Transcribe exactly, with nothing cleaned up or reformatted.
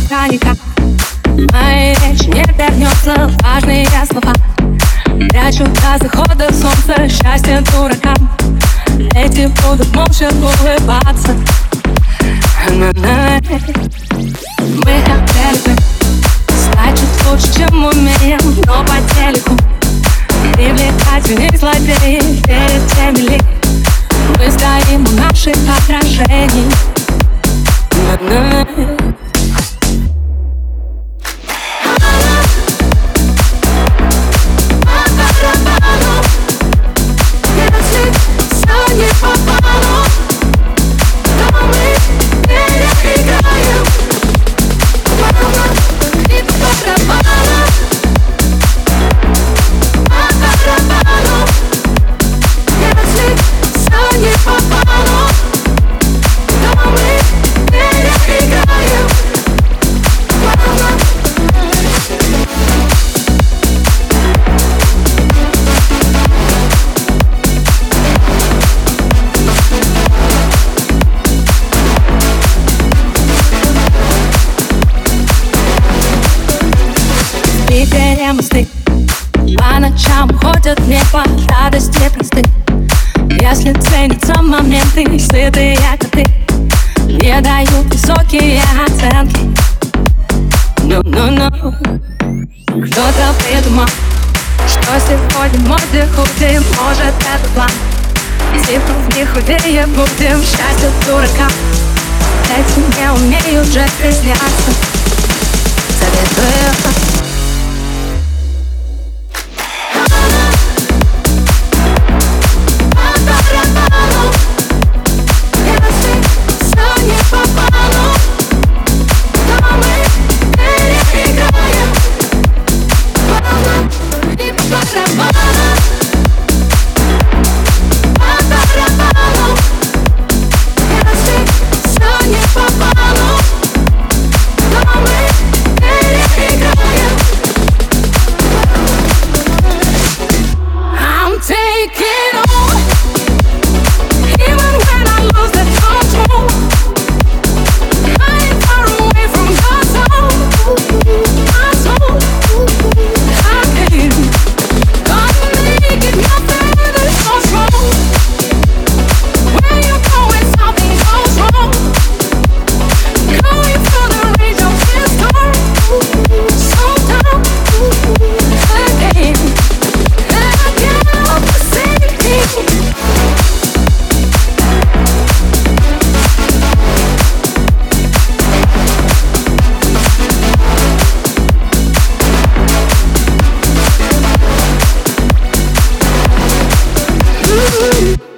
пока никак. Моей речи не вернется важные слова. Прячу до захода солнца счастье дуракам. Эти будут молча улыбаться. Мы хотели бы стать чуть лучше, чем умеем, но по телеку привлекательных злодеев перед теми ли мы стоим у наших отражений. Питере мосты по ночам ходят мне по радости просты. Если ценятся моменты, сытые коты не дают высокие оценки. Ну-ну-ну. Кто-то придумал, что сегодня мой худее, может это план. Типа в них худее будем, счастье дурака. Эти не умеют же призняться. Советую. Ooh.